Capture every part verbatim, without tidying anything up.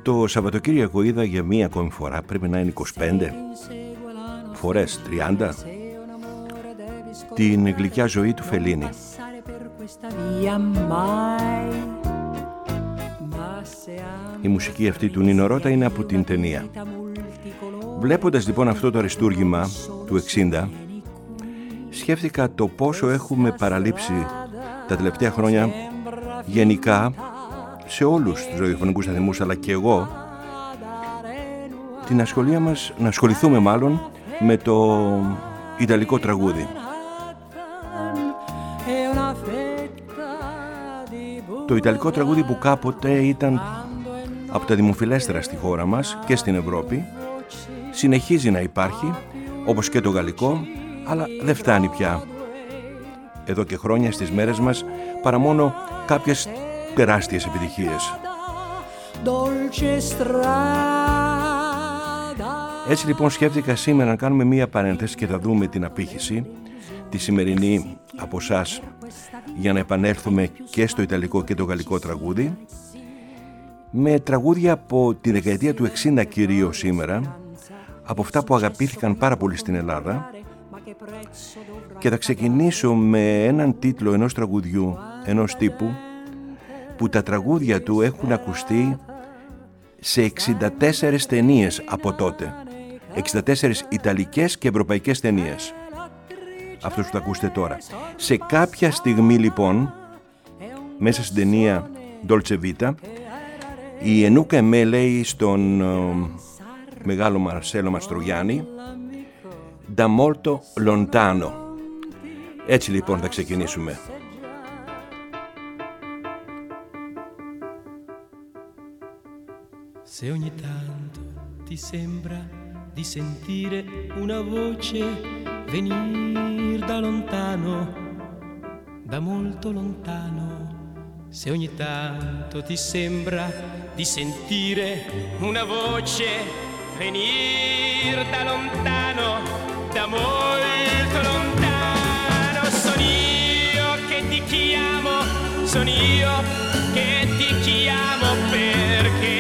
Το Σαββατοκύριακο είδα για μία ακόμη φορά, πρέπει να είναι είκοσι πέντε φορές, τριάντα, την γλυκιά ζωή του Φελίνη. Η μουσική αυτή του Νίνο Ρώτα είναι από την ταινία. Βλέποντας λοιπόν αυτό το αριστούργημα του εξήντα, σκέφτηκα το πόσο έχουμε παραλείψει τα τελευταία χρόνια γενικά σε όλους τους ραδιοφωνικούς σταθμούς, αλλά και εγώ, την ασχολία μας, να ασχοληθούμε μάλλον με το ιταλικό τραγούδι. Το ιταλικό τραγούδι που κάποτε ήταν από τα δημοφιλέστερα στη χώρα μας και στην Ευρώπη, συνεχίζει να υπάρχει, όπως και το γαλλικό, αλλά δεν φτάνει πια εδώ και χρόνια στις μέρες μας, παρά μόνο κάποιες τεράστιες επιτυχίες. Έτσι λοιπόν σκέφτηκα σήμερα να κάνουμε μία παρένθεση και θα δούμε την απήχηση τη σημερινή από εσάς, για να επανέλθουμε και στο ιταλικό και το γαλλικό τραγούδι, με τραγούδια από τη δεκαετία του εξήντα κυρίως σήμερα, από αυτά που αγαπήθηκαν πάρα πολύ στην Ελλάδα, και θα ξεκινήσω με έναν τίτλο ενός τραγουδιού, ενός τύπου που τα τραγούδια του έχουν ακουστεί σε εξήντα τέσσερις ταινίες από τότε, εξήντα τέσσερις ιταλικές και ευρωπαϊκές ταινίες, αυτός που θα ακούσετε τώρα. Σε κάποια στιγμή λοιπόν, μέσα στην ταινία Dolce Vita, η Ενούκα Εμέ λέει στον uh, μεγάλο Μαρσέλο Μαστρογιάννη «Da molto lontano». Έτσι λοιπόν θα ξεκινήσουμε. Se ogni tanto ti sembra di sentire una voce venir da lontano, da molto lontano, se ogni tanto ti sembra di sentire una voce venir da lontano, da molto lontano, sono io che ti chiamo, sono io che ti chiamo perché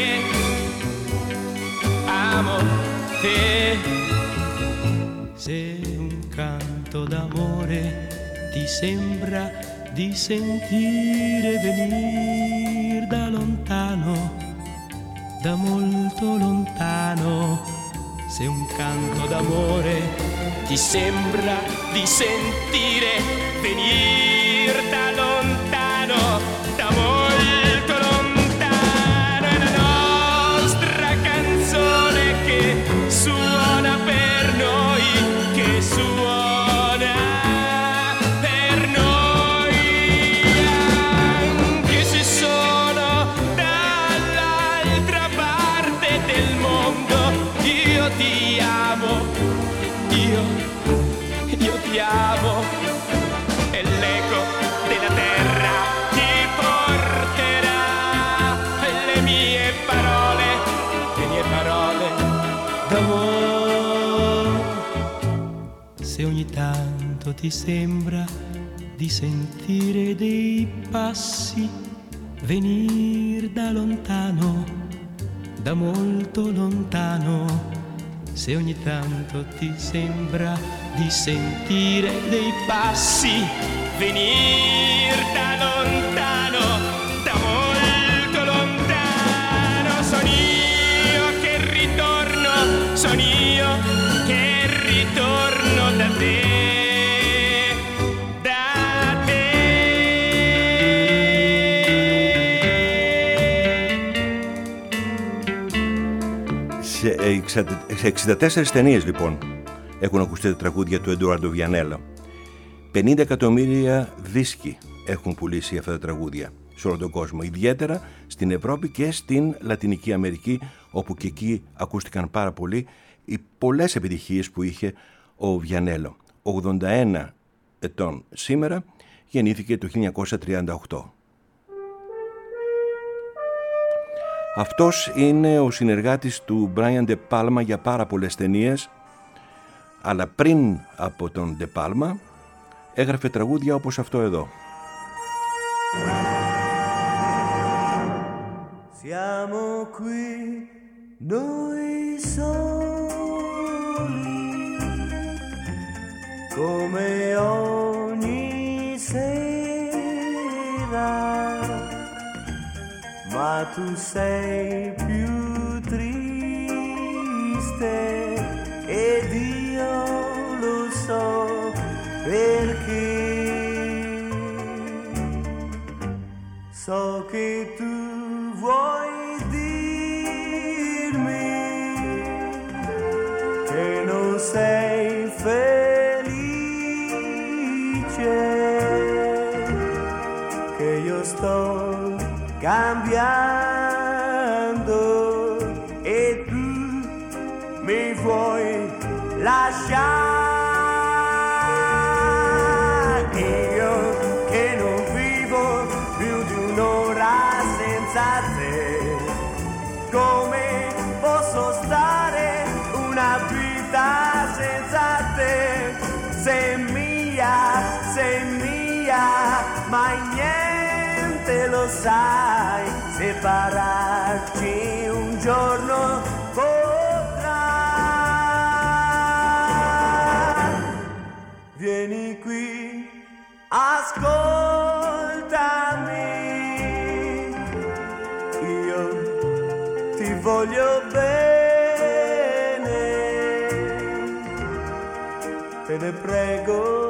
amo te. Se un canto d'amore ti sembra di sentire venir da lontano, da molto lontano, se un canto d'amore ti sembra di sentire venir da lontano, da molto lontano, è la nostra canzone che suona per noi, che suona per noi, anche se sono dall'altra parte del mondo, io ti amo, io, io ti amo, e l'eco della terra ti porterà le mie parole, le mie parole d'amore. Se ogni tanto ti sembra di sentire dei passi venir da lontano, da molto lontano, se ogni tanto ti sembra di sentire dei passi venir da lontano, da molto lontano, sono io che ritorno, sono io che ritorno da te. Σε εξήντα τέσσερις ταινίες λοιπόν έχουν ακουστεί τα τραγούδια του Εντουάρντο Βιανέλα. πενήντα εκατομμύρια δίσκοι έχουν πουλήσει αυτά τα τραγούδια σε όλο τον κόσμο, ιδιαίτερα στην Ευρώπη και στην Λατινική Αμερική, όπου και εκεί ακούστηκαν πάρα πολύ οι πολλές επιτυχίες που είχε ο Βιανέλο. ογδόντα ένα ετών σήμερα, γεννήθηκε το χίλια εννιακόσια τριάντα οκτώ. Αυτός είναι ο συνεργάτης του Brian De Palma για πάρα πολλές ταινίες, αλλά πριν από τον De Palma έγραφε τραγούδια όπως αυτό εδώ. Siamo qui noi soli, come ogni sera, ma tu sei più triste ed io lo so perché. So che tu vuoi dirmi che non sei felice, che io sto cambiando e tu mi vuoi lasciare. Io che non vivo più di un'ora senza te, come posso stare una vita senza te? Sei mia, sei mia, mai niente lo sai, separarci un giorno potrà. Vieni qui, ascoltami, io ti voglio bene, te ne prego,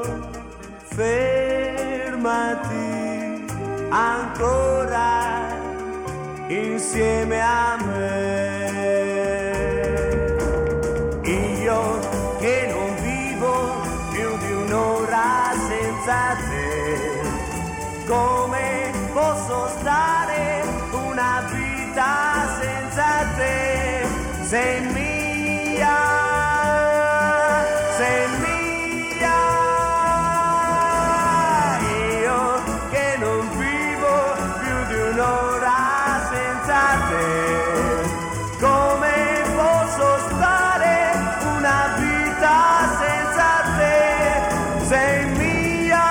fermati ancora insieme a me. Io che non vivo più di un'ora senza te, come posso stare una vita senza te? Sei mia, sei mia, io che non vivo più di un'ora senza te, come posso stare una vita senza te? Sei mia,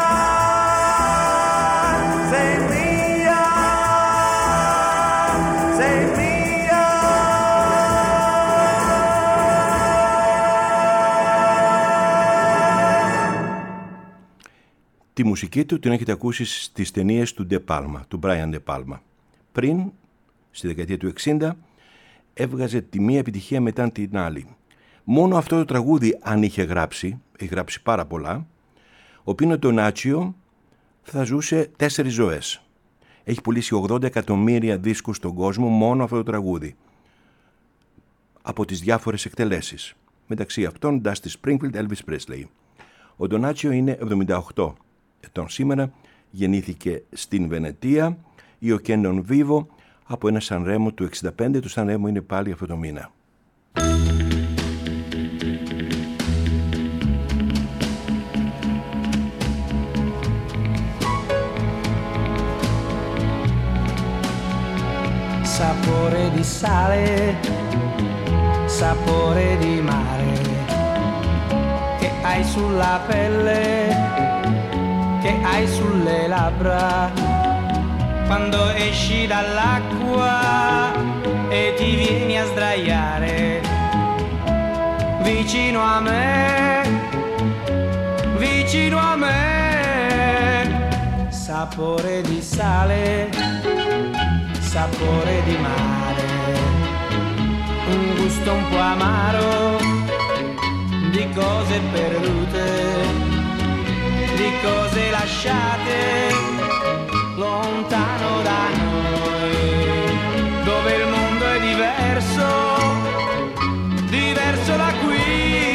sei mia, sei mia. Τη μουσική του την έχετε ακούσει στις ταινίες του De Palma, του Brian De Palma. Πριν, στη δεκαετία του εξήντα, έβγαζε τη μία επιτυχία μετά την άλλη. Μόνο αυτό το τραγούδι, αν είχε γράψει, έχει γράψει πάρα πολλά, ο Πίνο Ντονάτσιο θα ζούσε τέσσερις ζωές. Έχει πουλήσει ογδόντα εκατομμύρια δίσκους στον κόσμο μόνο αυτό το τραγούδι, από τις διάφορες εκτελέσεις. Μεταξύ αυτών Dusty Springfield, Elvis Presley. Ο Ντονάτσιο είναι εβδομήντα οκτώ ετών σήμερα, γεννήθηκε στην Βενετία. Io che non vivo, από ένα Sanremo του εξήντα πέντε. Το Sanremo είναι πάλι αυτό το μήνα. Sapore di sale, sapore di mare, che hai sulla pelle, che hai sulle labbra, quando esci dall'acqua e ti vieni a sdraiare vicino a me, vicino a me. Sapore di sale, sapore di mare, un gusto un po' amaro di cose perdute, di cose lasciate lontano da noi, dove il mondo è diverso, diverso da qui.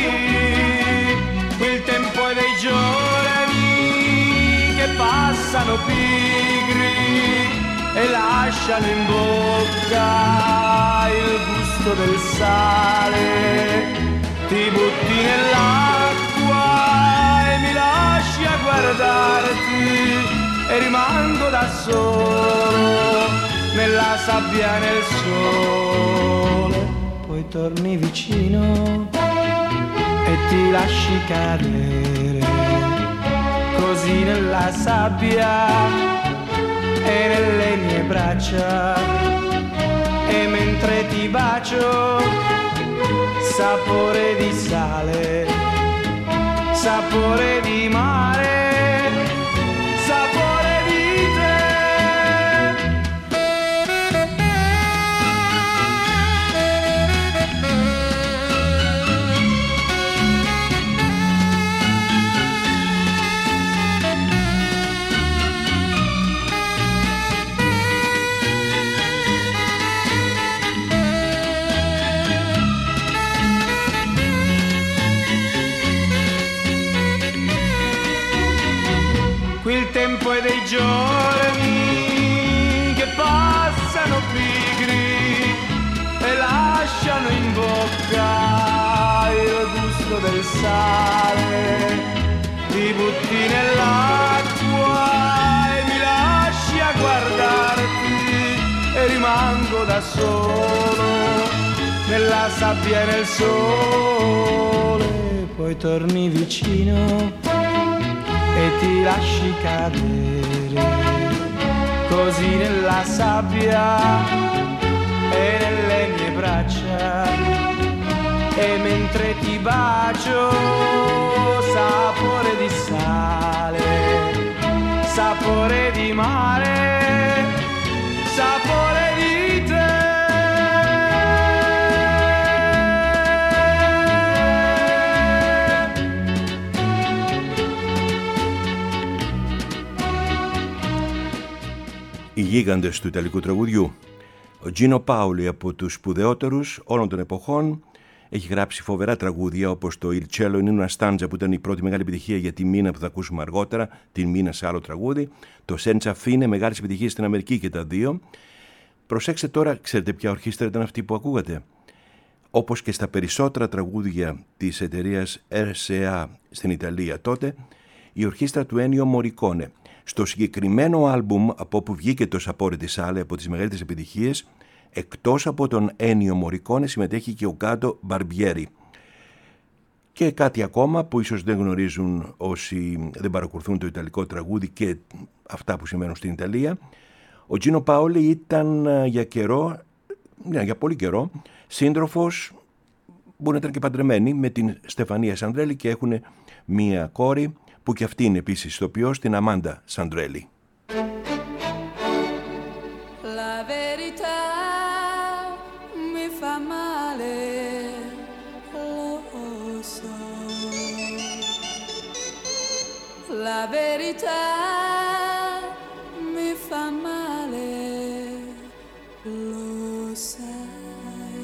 Il tempo è dei giorni che passano pigri e lasciano in bocca il gusto del sale. Ti butti nell'acqua e mi lasci a guardarti e rimango da solo nella sabbia e nel sole. Poi torni vicino e ti lasci cadere così nella sabbia e nelle mie braccia mentre ti bacio, sapore di sale, sapore di mare, sapore di te. Il tempo è dei giorni che passano pigri e lasciano in bocca il gusto del sale. Ti butti nell'acqua e mi lasci a guardarti e rimango da solo nella sabbia e nel sole. Poi torni vicino e ti lasci cadere così nella sabbia e nelle mie braccia, e mentre ti bacio sapore di sale, sapore di mare, sapore di te. Οι γίγαντες του ιταλικού τραγουδιού. Ο Gino Paoli, από τους σπουδαιότερους όλων των εποχών, έχει γράψει φοβερά τραγούδια όπως το Il cielo in una stanza, που ήταν η πρώτη μεγάλη επιτυχία για τη Μίνα που θα ακούσουμε αργότερα, την Μίνα σε άλλο τραγούδι, το Senza fine, μεγάλες επιτυχίες στην Αμερική και τα δύο. Προσέξτε τώρα, ξέρετε ποια ορχήστρα ήταν αυτή που ακούγατε? Όπως και στα περισσότερα τραγούδια της εταιρείας ερ σι έι στην Ιταλία τότε, η ορχήστρα του Ennio Morricone. Στο συγκεκριμένο άλμπουμ από όπου βγήκε το Sapore di Sale, από τις μεγαλύτερες επιτυχίες, εκτός από τον Ennio Morricone συμμετέχει και ο Κάτο Μπαρμπιέρι. Και κάτι ακόμα που ίσως δεν γνωρίζουν όσοι δεν παρακολουθούν το ιταλικό τραγούδι και αυτά που συμβαίνουν στην Ιταλία. Ο Gino Paoli ήταν για καιρό, για πολύ καιρό, σύντροφος, μπορεί να ήταν και παντρεμένοι, με την Στεφανία Σαντρέλη και έχουν μία κόρη, που και αυτή είναι επίσης ηθοποιός, την Αμάντα Σαντρέλη. La verità mi fa male, lo so. La verità mi fa male, lo sai.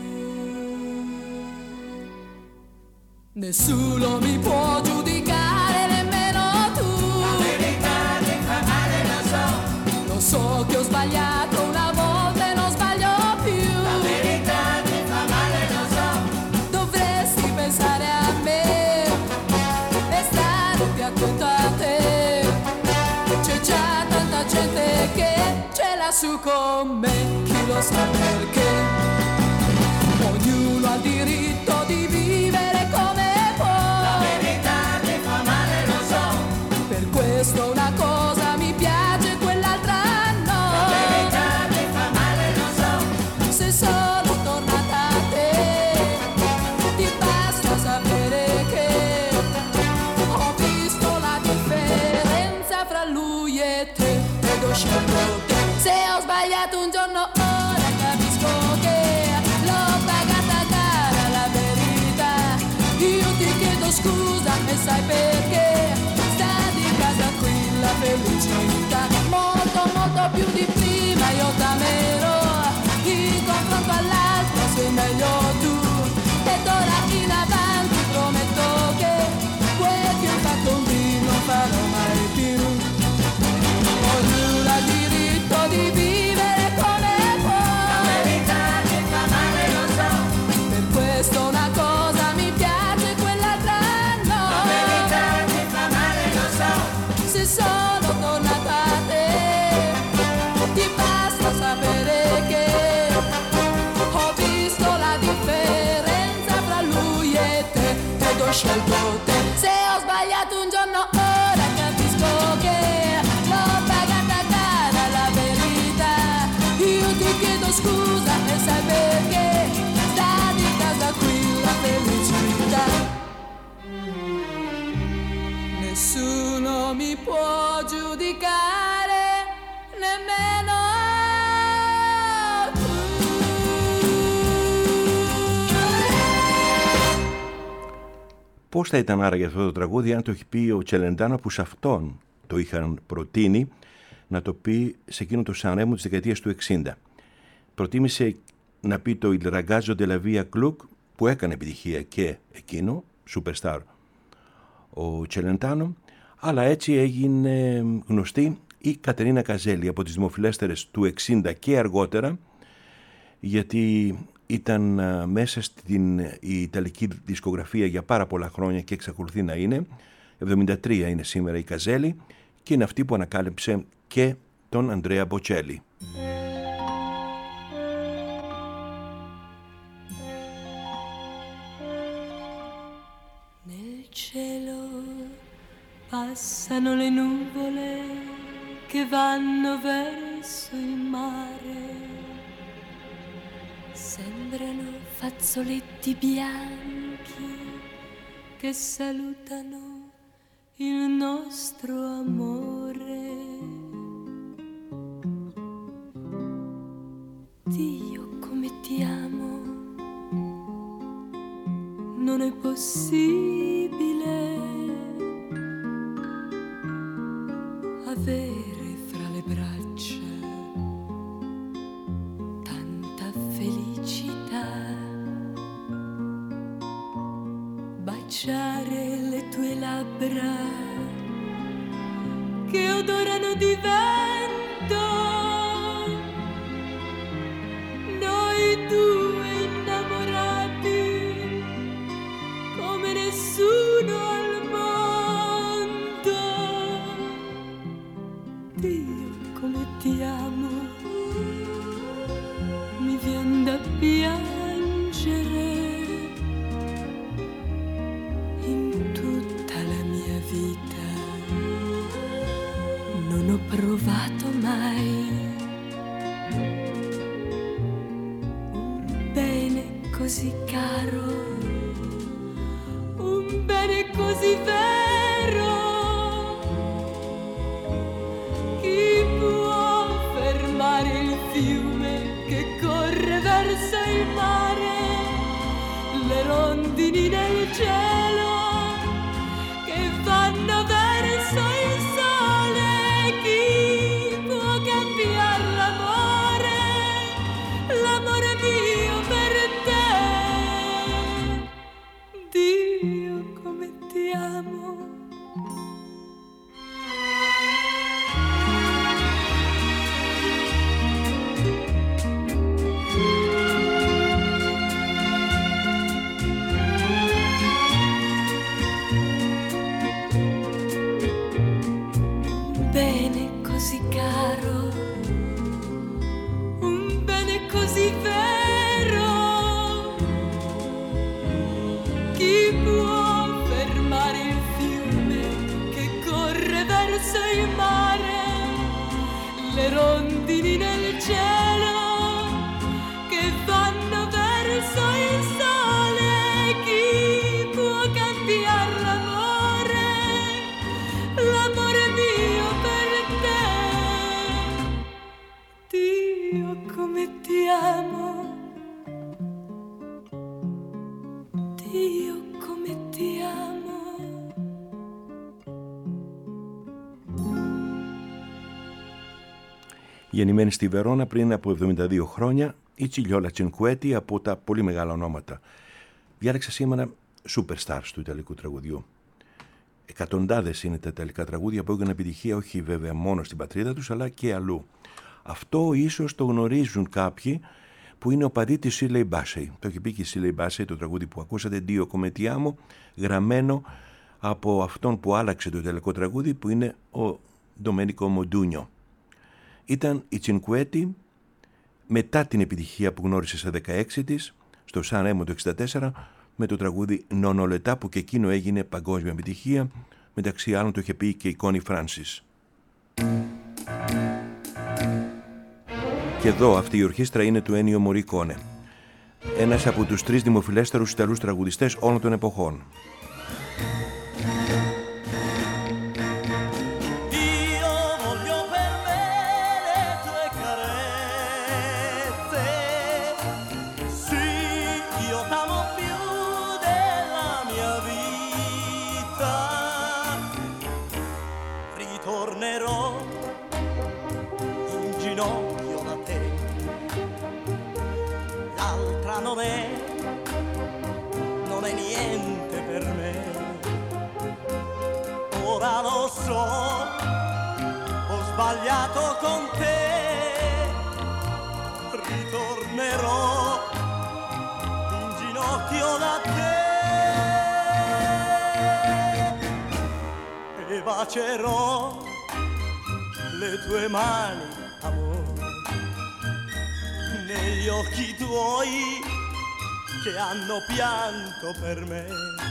Nessuno mi può giudicare, nemmeno tu. La verità mi fa male, lo so. Lo so che ho sbagliato una volta e non sbaglio più. La verità mi fa male, lo so. Dovresti pensare a me e stare più attento a te. C'è già tanta gente che ce l'ha su con me, chi lo sa perché. Ognuno ha il diritto di vivere come può. La verità mi fa male, lo so. Per questo una cosa mi piace, quell'altra no. La verità mi fa male, lo so. Se sono tornata a te, ti basta sapere che ho visto la differenza fra lui e te ed ho scelto te. Se ho sbagliato un giorno ora capisco che l'ho pagata cara la verità. Io ti chiedo scusa e sai perché? Sta di casa qui la felicità. Molto molto più di prima io t'amerò. In confronto all'altro sei meglio tu. Ed ora in avanti prometto che quel che ho fatto un dì non farò mai più. Ognuno ha il diritto di vivere come può. La verità mi fa male, lo so. Per questo una cosa mi piace, quell'altra no. La verità mi fa male, lo so. Se sono tornata a te, ti basta sapere che ho visto la differenza fra lui e te ed ho scelto te. Se ho sbagliato un giorno ora capisco che l'ho pagata cara la verità. Io ti chiedo scusa e sai perché? nessuno mi può giudicare, nemmeno tu. Πώς θα ήταν άραγε αυτό το τραγούδι αν το έχει πει ο Τσελεντάνο, που σε αυτόν το είχαν προτείνει να το πει σε εκείνο το Σαν Ρέμο της δεκαετίας του εξήντα. Προτίμησε να πει το Il ragazzo della via Gluck, που έκανε επιτυχία και εκείνο, Superstar, ο Τσελεντάνο, αλλά έτσι έγινε γνωστή η Κατερίνα Καζέλη, από τις δημοφιλέστερες του εξήντα και αργότερα, γιατί ήταν μέσα στην η Ιταλική δισκογραφία για πάρα πολλά χρόνια και εξακολουθεί να είναι. εβδομήντα τρία είναι σήμερα η Καζέλη και είναι αυτή που ανακάλυψε και τον Αντρέα Μποτσέλη. Nel cielo passano le nuvole che vanno verso il mare, sembrano fazzoletti bianchi che salutano il nostro amore. Dio, come ti amo, non è possibile avere fra le braccia tanta felicità, baciare le tue labbra che odorano di vento, noi due innamorati come nessuno al mondo. Dio, come ti amo, mi vien da piangere. In tutta la mia vita non ho provato mai un bene così caro, un bene così vero. Chi può fermare il fiume che corre verso il mare, le rondini nel cielo che vanno verso il sole? Chi può cambiare l'amore, l'amore mio per te? Dio, come ti amo. Bene così caro, un bene così vero. Chi può fermare il fiume che corre verso il mare, le rondini nel cielo che vanno verso il sole? Chi può cambiare l'amore, l'amore mio per te? Dio, come ti amo, Dio, come ti amo. Γεννημένη στη Βερόνα πριν από εβδομήντα δύο χρόνια, η Τσιλιόλα Τσινκουέτη, από τα πολύ μεγάλα ονόματα. Διάλεξα σήμερα superstars του ιταλικού τραγουδιού. Εκατοντάδες είναι τα ιταλικά τραγούδια που έχουν επιτυχία, όχι βέβαια μόνο στην πατρίδα τους, αλλά και αλλού. Αυτό ίσως το γνωρίζουν κάποιοι που είναι οπαδοί της Shirley Bassey. Το έχει πει και η Shirley Bassey, το τραγούδι που ακούσατε, Dio come ti amo, γραμμένο από αυτόν που άλλαξε το ιταλικό τραγούδι, που είναι ο Domenico Modugno. Ήταν η Τσινκουέτη μετά την επιτυχία που γνώρισε στα δεκαέξι της στο Σαν Ρέμο το εξήντα τέσσερα με το τραγούδι Νονολετά, που και εκείνο έγινε παγκόσμια επιτυχία. Μεταξύ άλλων το είχε πει και η Κόνι Φράνσις. Και εδώ αυτή η ορχήστρα είναι του Ένιο Μορικόνε, ένας από τους τρεις δημοφιλέστερους Ιταλούς τραγουδιστές όλων των εποχών. ginocchio da te. L'altra non è, non è niente per me. Ora lo so, ho sbagliato con te. Ritornerò in ginocchio da te e bacerò le tue mani, amore, negli occhi tuoi che hanno pianto per me.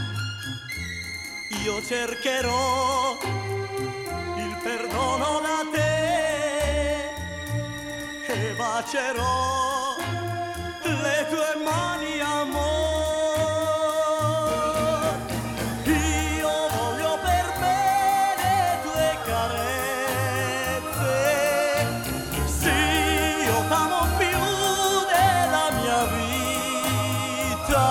Io cercherò il perdono da te e bacerò le tue mani, amore. Io voglio per me le tue carezze. Sì, io t'amo più della mia vita.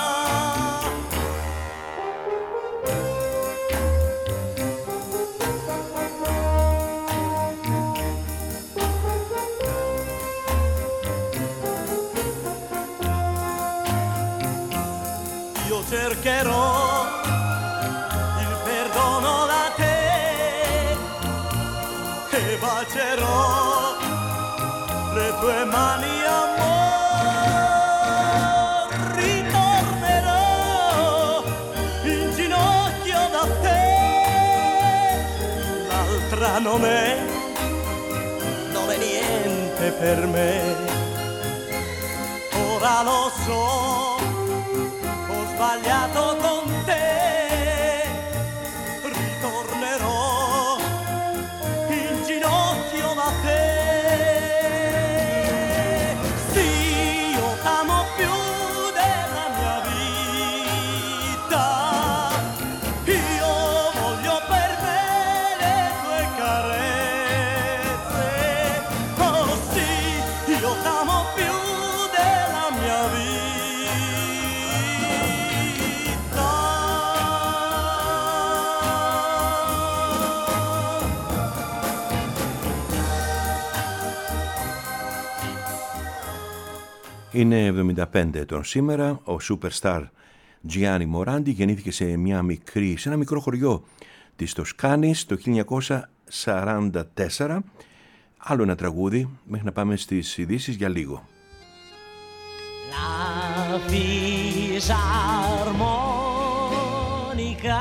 Cercherò il perdono da te e bacerò le tue mani, amore. Ritornerò in ginocchio da te. L'altra non è, non è niente per me. Ora lo so, sbagliato con te, ritornerò in ginocchio da te. Sì, io t'amo più della mia vita. Io voglio per me le tue carezze. Oh sì, io t'amo più della mia vita. Είναι εβδομήντα πέντε ετών σήμερα. Ο superstar Gianni Morandi γεννήθηκε σε, μια μικρή, σε ένα μικρό χωριό της Τοσκάνης το χίλια εννιακόσια σαράντα τέσσερα. Άλλο ένα τραγούδι μέχρι να πάμε στις ειδήσεις για λίγο. La fisarmonica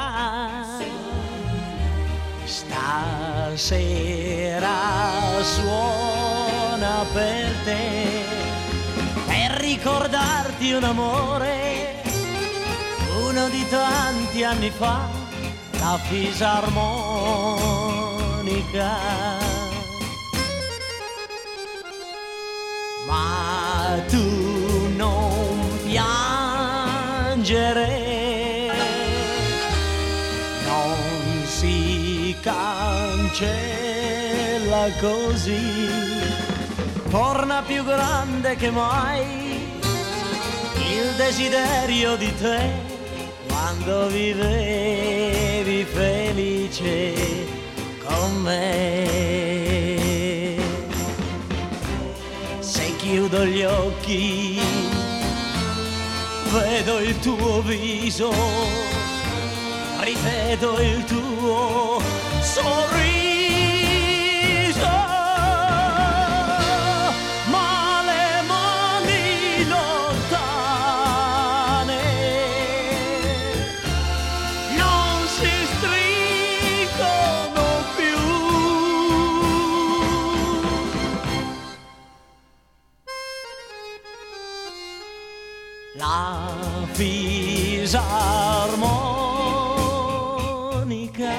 stasera suona per te, per ricordarti un amore, uno di tanti anni fa, la fisarmonica. Ma tu non piangere, non si cancella così, torna più grande che mai il desiderio di te quando vivevi felice con me. Se chiudo gli occhi vedo il tuo viso, rivedo il tuo sorriso. La fisarmonica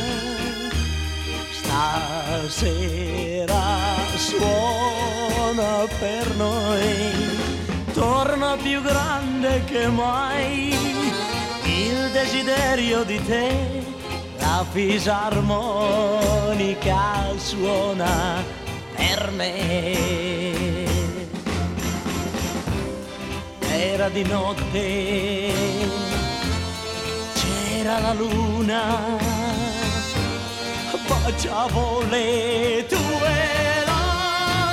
stasera suona per noi, torna più grande che mai il desiderio di te, la fisarmonica suona per me. Era di notte, c'era la luna, baciavo le tue labbra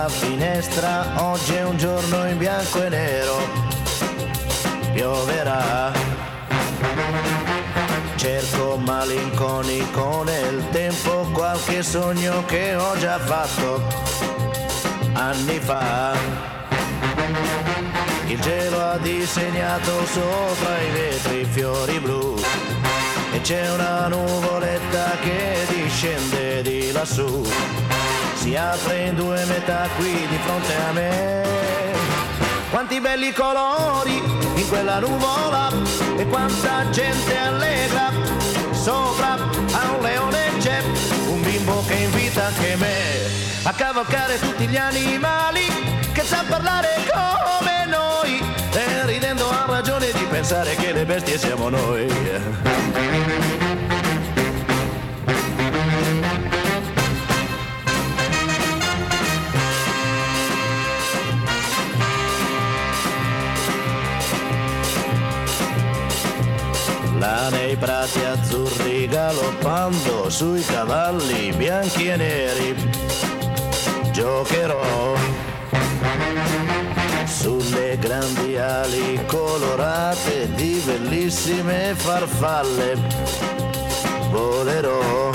alla finestra, oggi è un giorno in bianco e nero, pioverà. Cerco malinconico nel tempo qualche sogno che ho già fatto anni fa. Il cielo ha disegnato sopra i vetri fiori blu e c'è una nuvoletta che discende di lassù. Si apre in due metà qui di fronte a me. Quanti belli colori in quella nuvola e quanta gente allegra. Sopra a un leone c'è un bimbo che invita anche me a cavalcare tutti gli animali che sa parlare come noi e ridendo ha ragione di pensare che le bestie siamo noi. Là nei prati azzurri galoppando sui cavalli bianchi e neri giocherò. Sulle grandi ali colorate di bellissime farfalle volerò.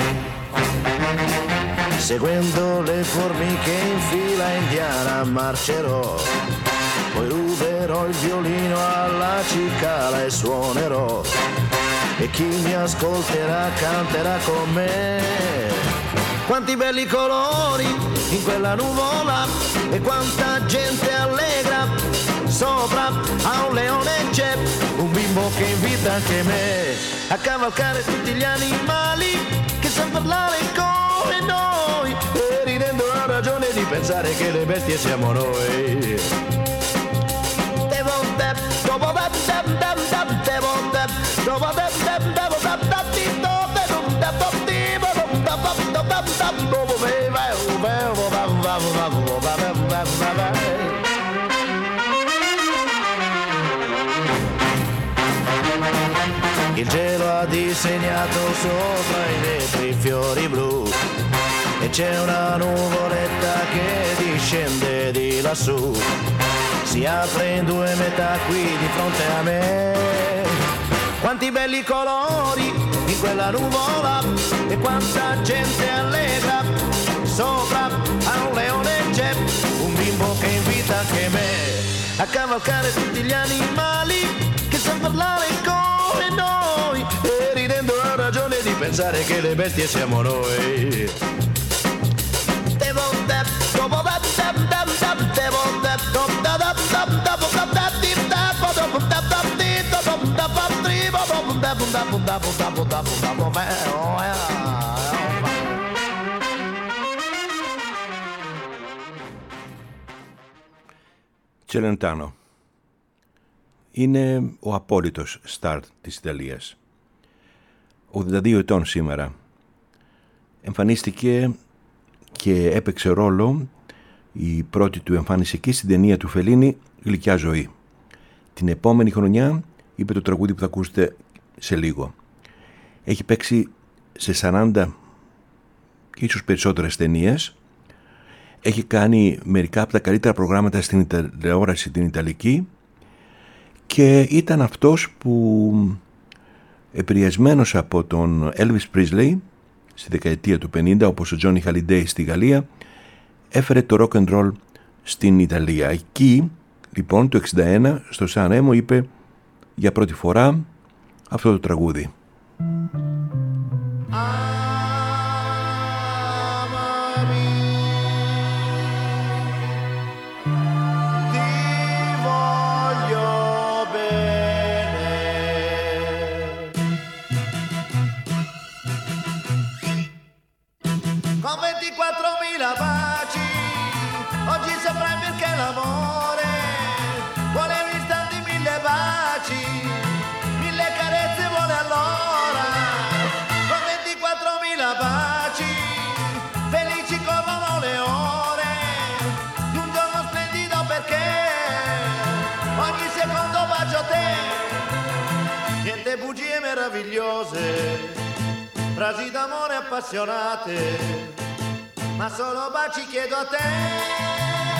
Seguendo le formiche in fila indiana marcerò. Poi ruberò il violino alla cicala e suonerò. E chi mi ascolterà canterà con me. Quanti belli colori in quella nuvola e quanta gente allegra. Sopra a un leone c'è un bimbo che invita anche me a cavalcare tutti gli animali che sa parlare come noi e ridendo ha ragione di pensare che le bestie siamo noi. Il cielo ha disegnato sopra i vetri fiori blu e c'è una nuvoletta che discende di lassù. Si apre in due metà qui di fronte a me. Quanti belli colori in quella nuvola e quanta gente allegra. Sopra a un leone c'è un bimbo che invita anche me a cavalcare tutti gli animali che sa parlare come noi e ridendo ha ragione di pensare che le bestie siamo noi. Celentano είναι ο απόλυτος στάρ της Ιταλίας. ογδόντα δύο ετών σήμερα. Εμφανίστηκε και έπαιξε ρόλο η πρώτη του εμφάνιση εκεί στην ταινία του Φελίνη «Γλυκιά ζωή». Την επόμενη χρονιά είπε το τραγούδι που θα ακούσετε σε λίγο. Έχει παίξει σε σαράντα και ίσως περισσότερες ταινίες. Έχει κάνει μερικά από τα καλύτερα προγράμματα στην τηλεόραση την Ιταλική και ήταν αυτός που, επηρεασμένος από τον Elvis Presley στη δεκαετία του πενήντα, όπως ο Johnny Hallyday στη Γαλλία, έφερε το rock and roll στην Ιταλία. Εκεί λοιπόν το εξήντα ένα στο Σαν Ρέμο είπε για πρώτη φορά αυτό το τραγούδι. Con ventiquattromila baci, oggi saprai perché l'amore vuole istanti mille baci, mille carezze vuole allora. Con ventiquattromila baci, felici corrono le ore, di un giorno splendido perché ogni secondo bacio a te. Niente bugie meravigliose, frasi d'amore appassionate, ma solo baci chiedo a te.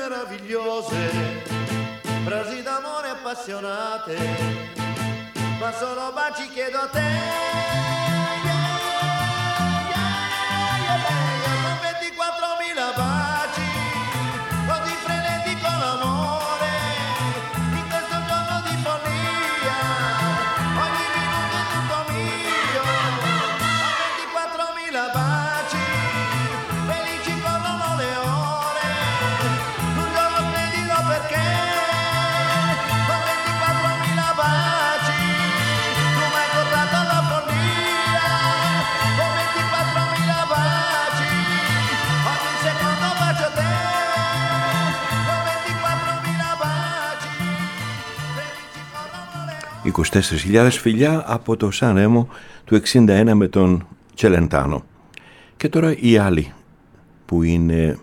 meravigliose, frasi d'amore appassionate, ma solo baci chiedo a te. Con ventiquattromila baci, così frenetico l'amore, in questo giorno di follia, ogni minuto è tutto mio. Con ventiquattromila baci, felici corrono le ore, un giorno splendido perché con ventiquattromila baci tu mi hai portato alla follia. Con ventiquattromila baci ogni secondo bacio te. Con ventiquattromila baci felici corrono le ore. είκοσι τέσσερις χιλιάδες φιλιά από το Σαν Ρέμο του εξήντα ένα με τον Τσελεντάνο. Και τώρα η άλλη που είναι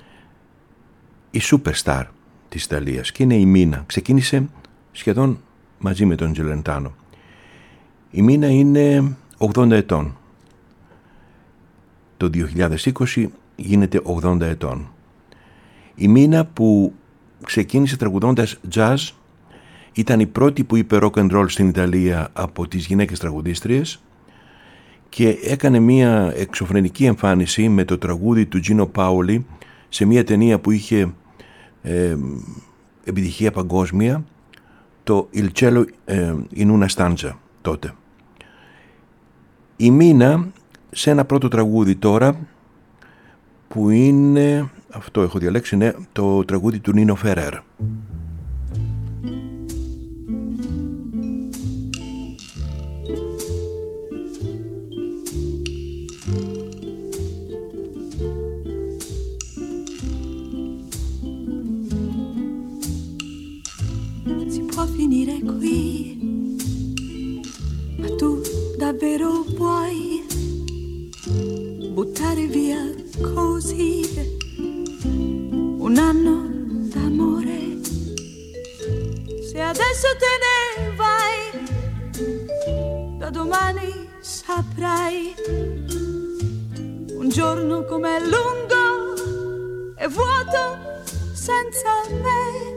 η superstar της Ιταλίας και είναι η Μίνα. Ξεκίνησε σχεδόν μαζί με τον Τσελεντάνο. Η Μίνα είναι ογδόντα ετών. Το δύο χιλιάδες είκοσι γίνεται ογδόντα ετών. Η Μίνα που ξεκίνησε τραγουδώντας jazz, ήταν η πρώτη που είπε rock and roll στην Ιταλία από τις γυναίκες τραγουδίστριες και έκανε μια εξωφρενική εμφάνιση με το τραγούδι του Gino Paoli σε μια ταινία που είχε ε, επιτυχία παγκόσμια, το Il cielo ε, in una stanza τότε. Η Μίνα σε ένα πρώτο τραγούδι τώρα που είναι, αυτό έχω διαλέξει, είναι το τραγούδι του Νίνο Φερέρ. Finire qui, ma tu davvero vuoi buttare via così un anno d'amore? Se adesso te ne vai, da domani saprai un giorno com'è lungo e vuoto senza me.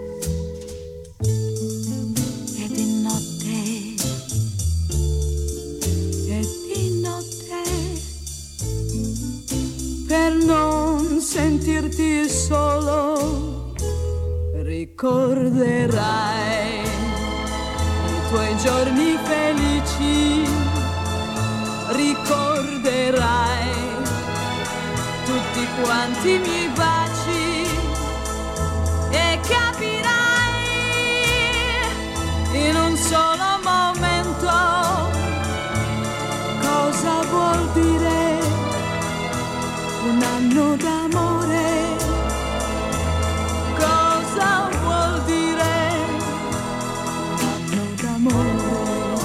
Per non sentirti solo ricorderai i tuoi giorni felici, ricorderai tutti quanti i miei baci e capirai in un solo momento cosa vuol dire un anno d'amore, cosa vuol dire un anno d'amore.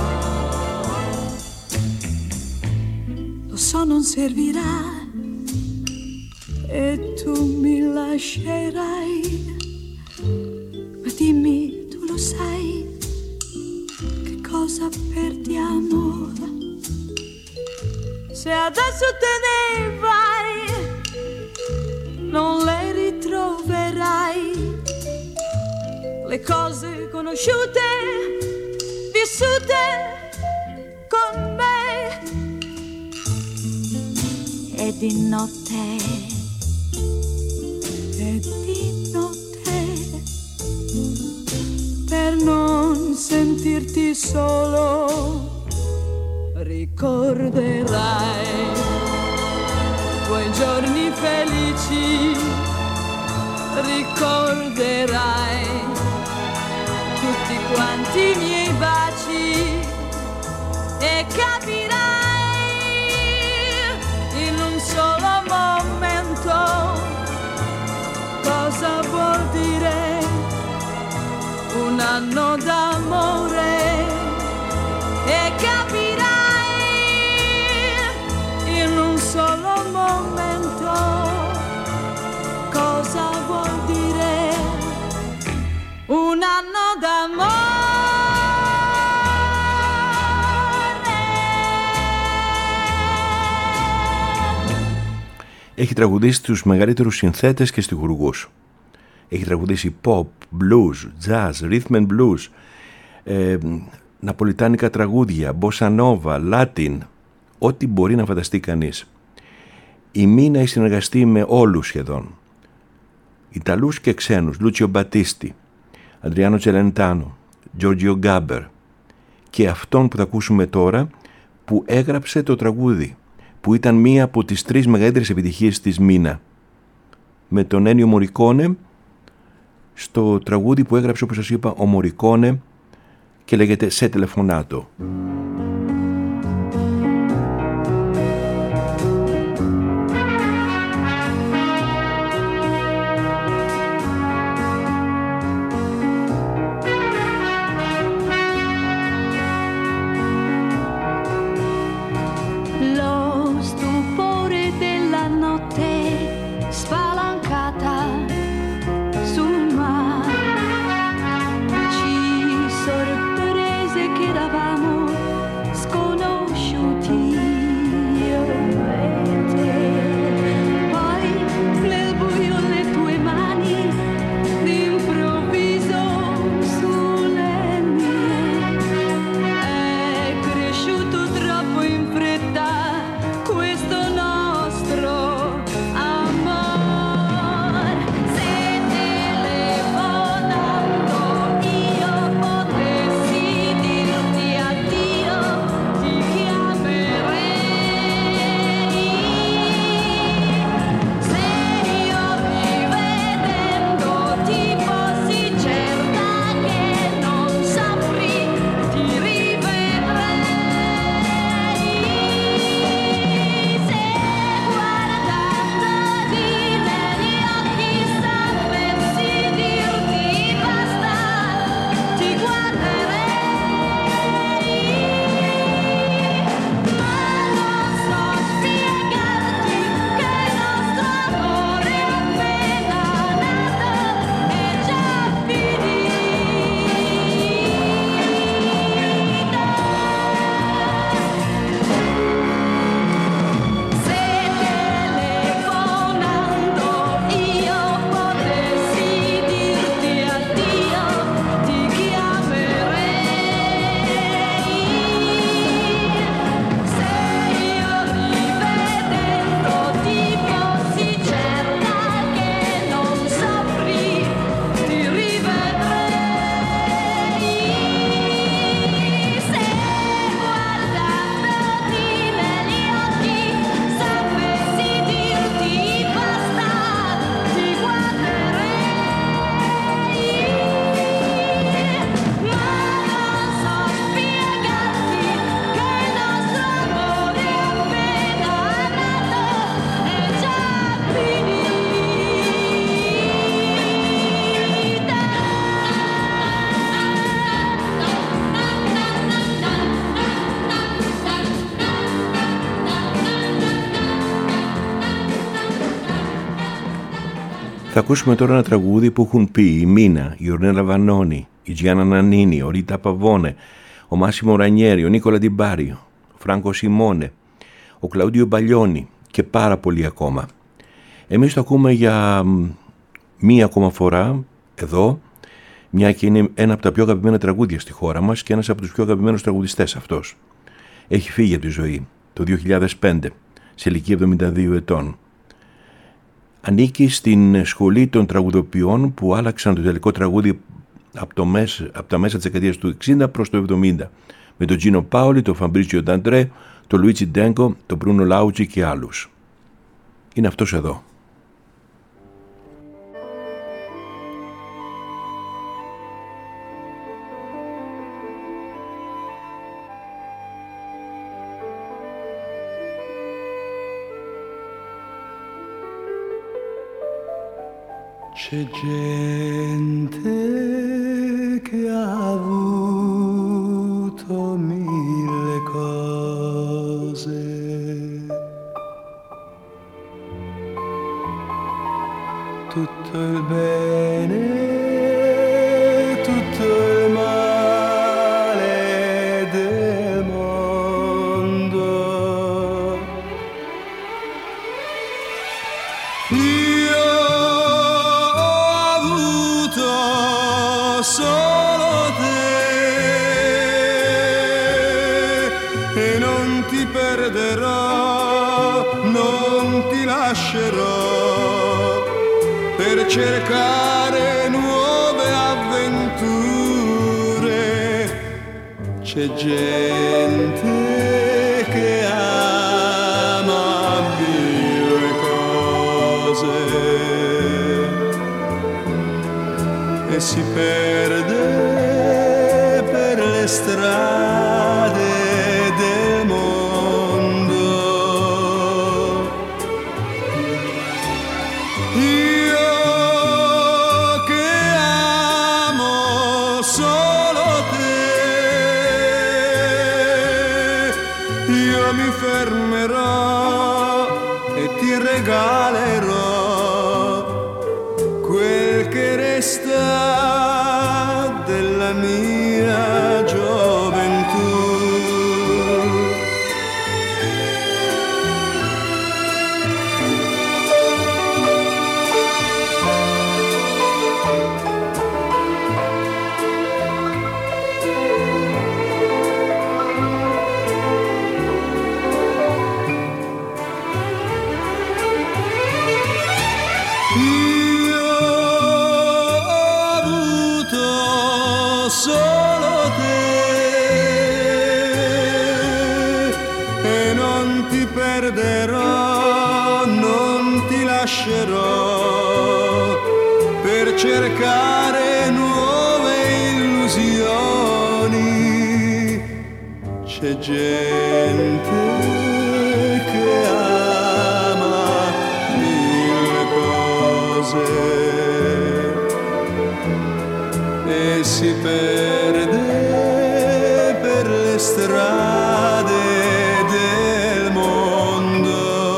Lo so non servirà e tu mi lascerai, ma dimmi, tu lo sai, che cosa perdiamo? Se adesso te ne vai, non le ritroverai le cose conosciute, vissute con me. E di notte, e di notte, per non sentirti solo, ricorderai i tuoi giorni felici, ricorderai tutti quanti i miei baci e capirai in un solo momento cosa vuol dire un anno d'amore e capirai in un solo momento cosa vuol dire un anno d'amore. Έχει τραγουδήσει τους μεγαλύτερους συνθέτες και στιχουργούς. Έχει τραγουδήσει pop, blues, jazz, rhythm and blues, ε, ναπολιτάνικα τραγούδια, bossa nova, latin, ό,τι μπορεί να φανταστεί κανείς. Η Μίνα έχει συνεργαστεί με όλους σχεδόν. Ιταλούς και ξένους, Λούτσιο Μπατίστη, Αντριάνο Τσελεντάνο, Τζόρτζιο Γκάμπερ και αυτόν που θα ακούσουμε τώρα που έγραψε το τραγούδι, που ήταν μία από τις τρεις μεγαλύτερες επιτυχίες της Μίνα, με τον Ένιο Μορικόνε στο τραγούδι που έγραψε, όπως σας είπα, ο Μορικόνε και λέγεται «Σε τηλεφωνάτο». Θα ακούσουμε τώρα ένα τραγούδι που έχουν πει η Μίνα, η Ορνέλα Βανόνι, η Τζιάννα Νανίνη, ο Ρίτα Παβόνε, ο Μάσιμο Ρανιέρη, ο Νίκολα Ντιμπάριο, ο Φράνκο Σιμόνε, ο Κλαούντιο Μπαλιόνι και πάρα πολλοί ακόμα. Εμείς το ακούμε για μία ακόμα φορά εδώ, μια και είναι ένα από τα πιο αγαπημένα τραγούδια στη χώρα μας και ένας από τους πιο αγαπημένους τραγουδιστές αυτός. Έχει φύγει από τη ζωή το δύο χιλιάδες πέντε, σε ηλικία εβδομήντα δύο ετών. Ανήκει στην σχολή των τραγουδοποιών που άλλαξαν το ιταλικό τραγούδι από, το μέσα, από τα μέσα της δεκαετίας του εξήντα προς το εβδομήντα, με τον Τζίνο Πάολι, τον Φαμπρίτσιο Νταντρέ, τον Λουίτσι Ντέγκο, τον Μπρούνο Λάουτζι και άλλους. Είναι αυτός εδώ. C'è gente che ha avuto mille cose, tutto il bene, tutto il male del mondo. Io ti perderò, non ti lascerò per cercare nuove avventure. C'è gente che ama mille cose e si perde per le strade del mondo. Io che amo solo te, io mi fermerò e ti regalerò quel che resta della mia gioventù. Solo te e non ti perderò, non ti lascerò per cercare nuove illusioni. C'è gente che ama mille cose e si perde per le strade del mondo.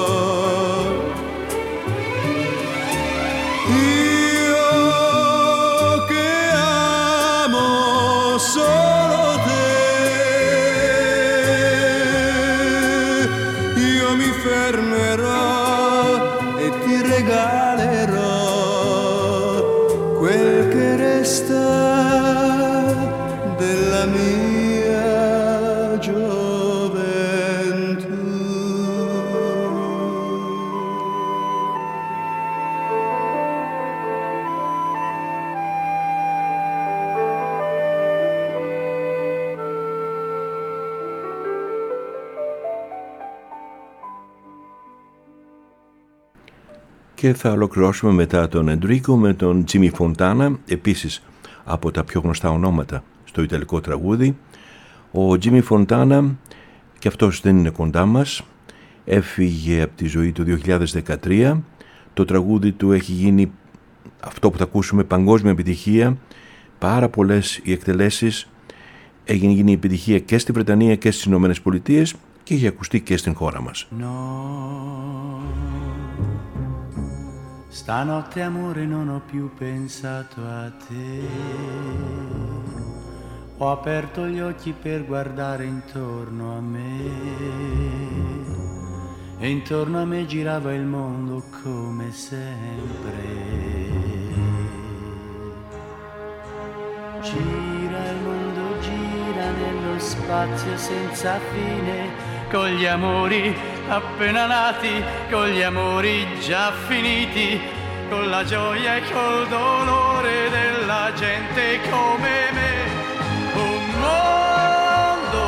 Io che amo solo te, io mi fermerò e ti regalerò quel che resta della mia gioventù. Και θα ολοκληρώσουμε μετά τον Εντρίκο με τον Τζίμι Φοντάνα, επίσης από τα πιο γνωστά ονόματα στο ιταλικό τραγούδι. Ο Τζίμι Φοντάνα, και αυτός δεν είναι κοντά μας, έφυγε από τη ζωή το δύο χιλιάδες δεκατρία. Το τραγούδι του έχει γίνει αυτό που θα ακούσουμε, παγκόσμια επιτυχία. Πάρα πολλές οι εκτελέσεις, έγινε γίνει επιτυχία και στη Βρετανία και στις Ηνωμένες Πολιτείες και έχει ακουστεί και στην χώρα μας. No, stanotte amore non ho più pensato a te. Ho aperto gli occhi per guardare intorno a me e intorno a me girava il mondo come sempre. Gira il mondo, gira nello spazio senza fine, con gli amori appena nati, con gli amori già finiti, con la gioia e col dolore della gente come me. Un mondo,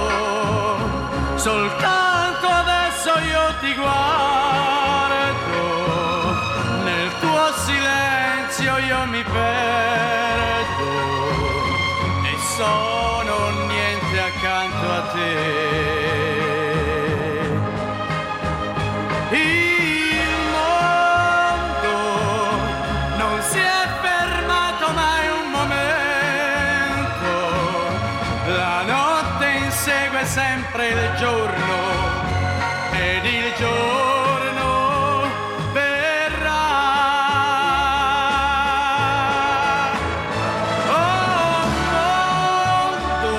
soltanto adesso io ti guardo, nel tuo silenzio io mi perdo e sono niente accanto a te. Il mondo non si è fermato mai un momento, la notte insegue sempre il giorno ed il giorno verrà. Oh mondo,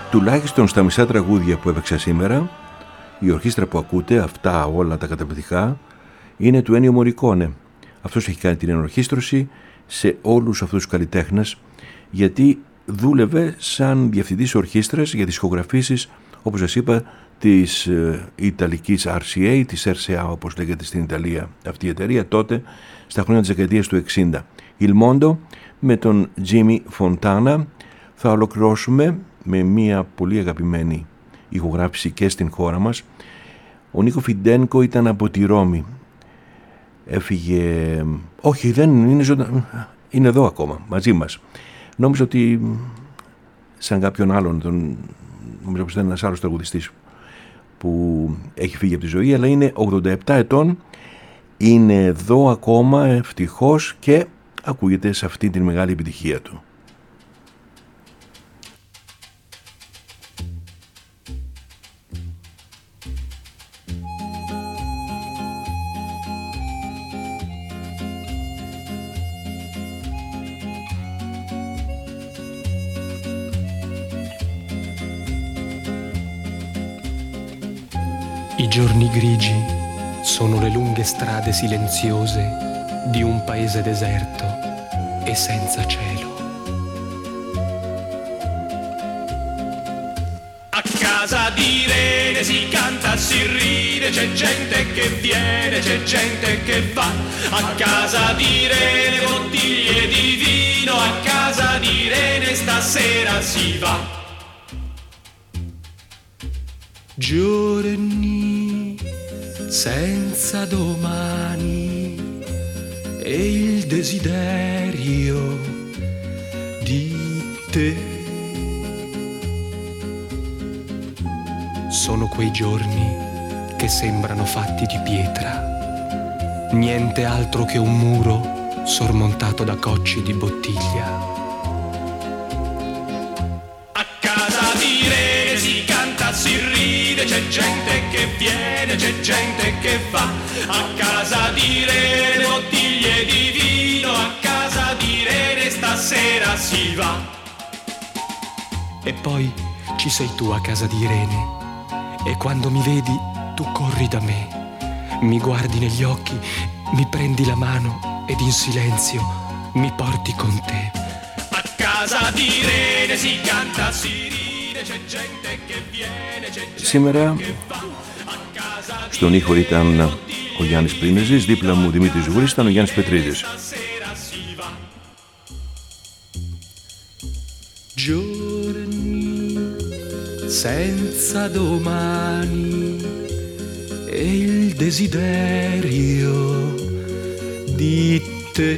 Τουλάχιστον στα μισά τραγούδια που έπαιξα σήμερα, η ορχήστρα που ακούτε, αυτά όλα τα καταπληκτικά, είναι του Ένιο Μωρικόνε. Αυτός έχει κάνει την ενορχήστρωση σε όλους αυτούς τους καλλιτέχνες, γιατί δούλευε σαν διευθυντής ορχήστρας για τις ηχογραφήσεις, όπως σας είπα, της ε, Ιταλικής αρ σι έι, της αρ σι έι όπως λέγεται στην Ιταλία αυτή η εταιρεία τότε, στα χρόνια της δεκαετίας του εξήντα. Il Mondo με τον Jimmy Fontana. Θα ολοκληρώσουμε με μια πολύ αγαπημένη ηχογράφηση και στην χώρα μας. Ο Νίκο Φιντένκο ήταν από τη Ρώμη. Έφυγε... Όχι, δεν είναι ζωντανό. Είναι εδώ ακόμα, μαζί μας. Νόμιζα ότι σαν κάποιον άλλον, τον... νομίζω πως ήταν ένας άλλος τραγουδιστής που έχει φύγει από τη ζωή, αλλά είναι ογδόντα επτά ετών, είναι εδώ ακόμα ευτυχώς και ακούγεται σε αυτή την μεγάλη επιτυχία του. I giorni grigi sono le lunghe strade silenziose di un paese deserto e senza cielo. A casa di Irene si canta, si ride, c'è gente che viene, c'è gente che va. A casa di Irene bottiglie di vino, a casa di Irene stasera si va. Giorni senza domani e il desiderio di te. Sono quei giorni che sembrano fatti di pietra, niente altro che un muro sormontato da cocci di bottiglia. A casa di Irene si canta, si ride, c'è gente che viene, c'è gente che va. A casa di Irene bottiglie di vino, a casa di Irene stasera si va. E poi ci sei tu a casa di Irene e quando mi vedi tu corri da me, mi guardi negli occhi, mi prendi la mano ed in silenzio mi porti con te. A casa di Irene si canta, si ride, c'è gente che viene, c'è gente Σήμερα che va. A casa di στον ήχο ήταν ο Γιάννης Πρίνεζης, δίπλα μου Δημήτρης Ζουγούρης, ήταν ο Γιάννης Πετρίδης. stasera si va. Giorni senza domani e il desiderio di te.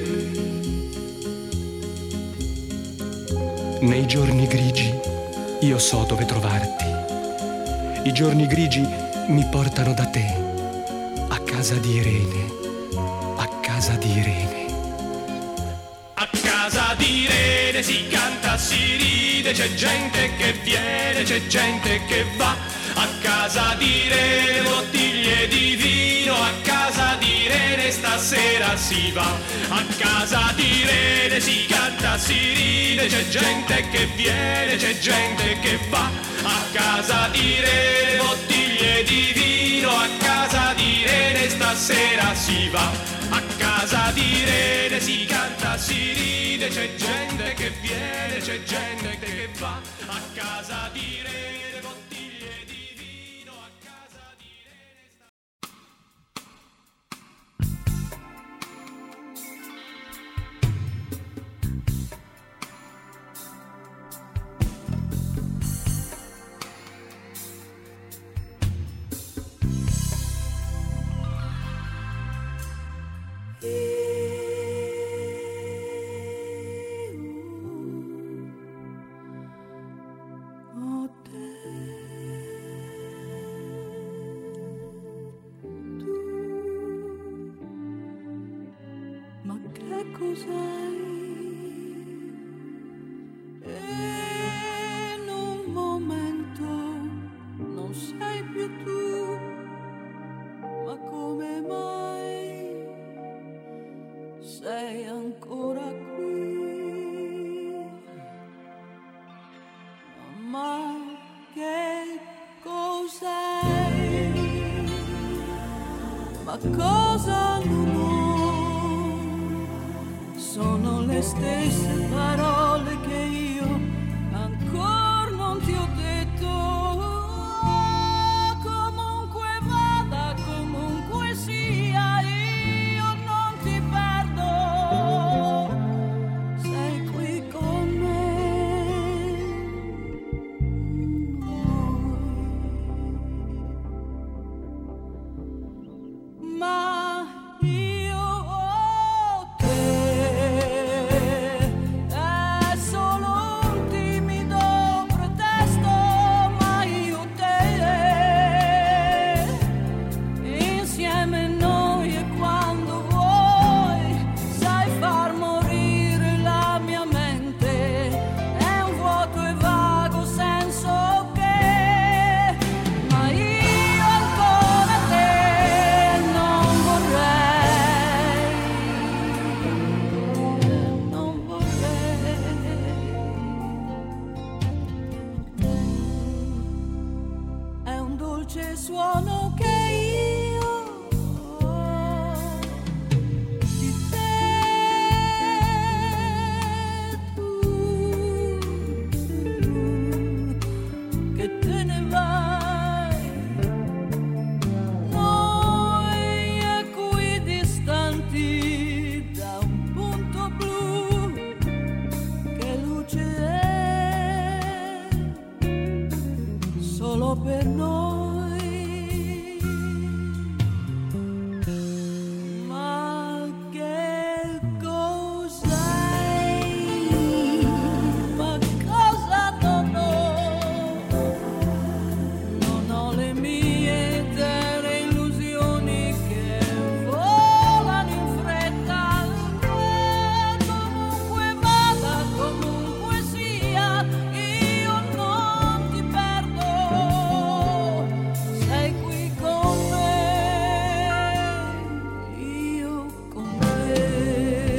Nei giorni grigi io so dove trovarti. I giorni grigi mi portano da te, a casa di Irene, a casa di Irene. A casa di Irene si canta, si ride, c'è gente che viene, c'è gente che va. A casa di Irene bottiglie di vino, a casa di Irene stasera si va. A casa di Irene si canta, si ride, c'è gente che viene, c'è gente che va. A casa di Irene bottiglie di vino, a casa di Irene stasera si va. A casa di Irene si canta, si ride, c'è gente che viene, c'è gente che va. A casa di Irene bottiglie di vino, a casa di Irene sta... In un momento non sei più tu, ma come mai sei ancora qui? Ma ma cosa non ho? Sono le stesse parole che io ancora non ti ho detto. Comunque vada, comunque sia, io non ti perdo. Sei qui con me. Ma io ho te, è solo un timido pretesto, ma io te, insieme noi e quando vuoi, sai far morire la mia mente, è un vuoto e vago senso che, ma io ancora te non vorrei, non vorrei. È un dolce suono che io ho di te, tu che te ne vai. Noi qui distanti da un punto blu, che luce è solo per noi. Ma che cos'hai? Ma cosa non ho? Non ho le mie etere illusioni che volano in fretta. Comunque vada, comunque sia, io non ti perdo. Sei qui con me, io con te.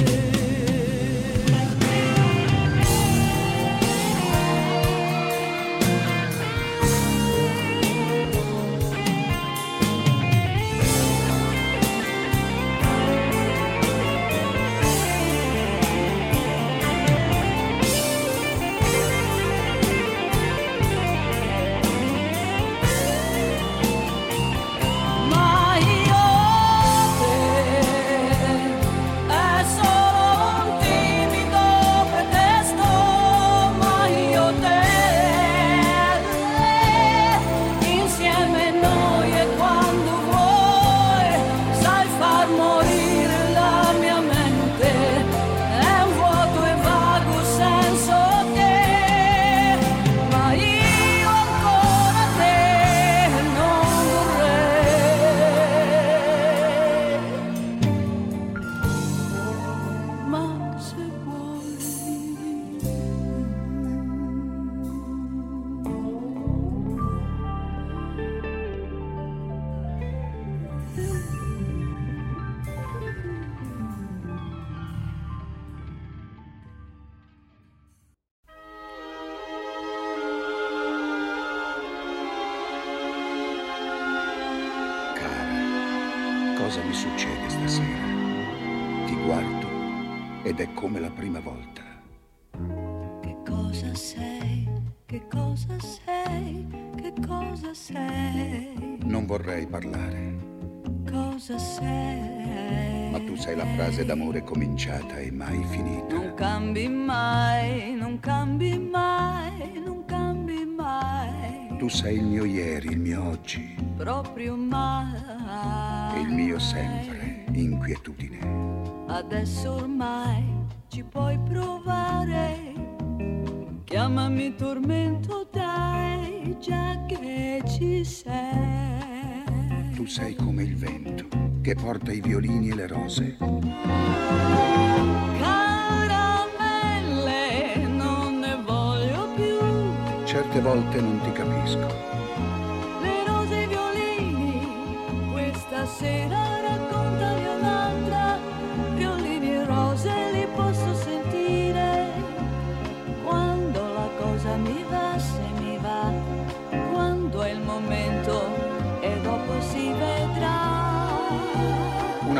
Ma io te, è solo un timido pretesto, ma io te, insieme noi e quando vuoi, sai far morire la mia mente, è un vuoto e vago senso che, ma io ancora te non vorrei. Ma se vuoi, Cara, cosa mi succede stasera? Ti guardo ed è come la prima volta. che cosa sei? Che cosa sei? Che cosa sei? Non vorrei parlare, Cosa sei? ma tu sei la frase d'amore cominciata e mai finita. Non cambi mai, non cambi mai, non cambi mai. Tu sei il mio ieri, il mio oggi Proprio mai. e il mio sempre, inquietudine. Adesso ormai ci puoi provare. Chiamami tormento, dai, già che ci sei. Tu sei come il vento che porta i violini e le rose. Caramelle, non ne voglio più. Certe volte non ti capisco. Le rose e i violini, questa sera raccontali un'altra. Violini e rose li posso sentire. Quando la cosa mi va, se mi va. Quando è il momento e dopo si vedrà.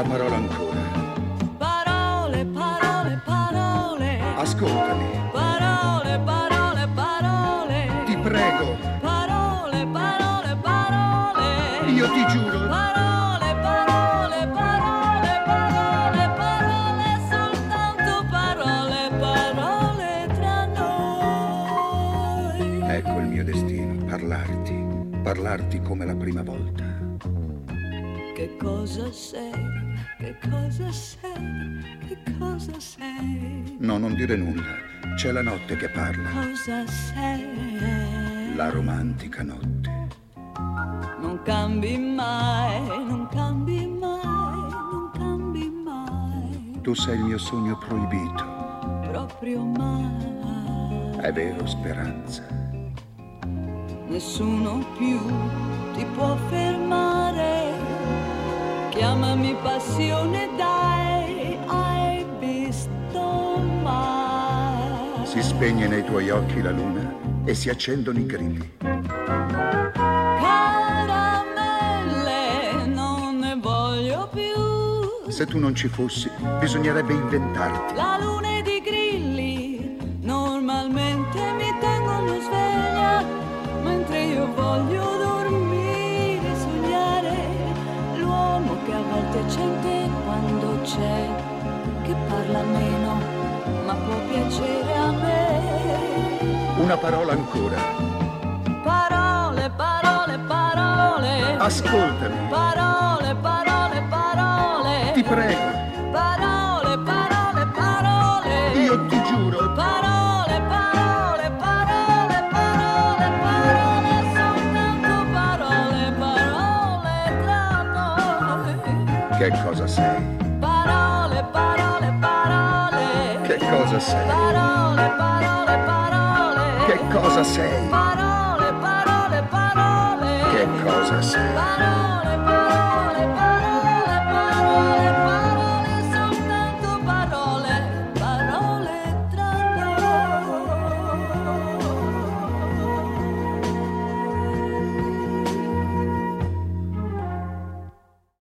Una parola ancora. Parole, parole, parole. Ascoltami. Parole, parole, parole. Ti prego. Parole, parole, parole. Io ti giuro. Parole, parole, parole, parole, parole, soltanto parole, parole tra noi. Ecco il mio destino, parlarti, parlarti come la prima volta. Che cosa sei? Che cosa sei? Che cosa sei? No, non dire nulla. C'è la notte che parla. Cosa sei? La romantica notte. Non cambi mai, non cambi mai, non cambi mai. Tu sei il mio sogno proibito. Proprio mai. È vero, Speranza. Nessuno più ti può fermare. Chiamami passione, dai, hai visto mai? Si spegne nei tuoi occhi la luna e si accendono i grilli. Caramelle, non ne voglio più. Se tu non ci fossi, bisognerebbe inventarti. La luna ed i grilli normalmente mi tengono sveglia, mentre io voglio dormire, sognare. L'uomo che a volte c'è in te quando c'è, che parla meno, ma può piacere a me. Una parola ancora. Parole, parole, parole. Ascoltami. Parole, parole, parole. Ti prego. Parole, parole, parole. Io ti giuro. Parole, parole, parole, parole, parole, soltanto parole, parole tra noi. Che cosa sei? Parole, parole, parole. Che cosa sei? Parole, parole, parole. Che cosa sei? Parole, parole, parole. Che cosa sei? Parole.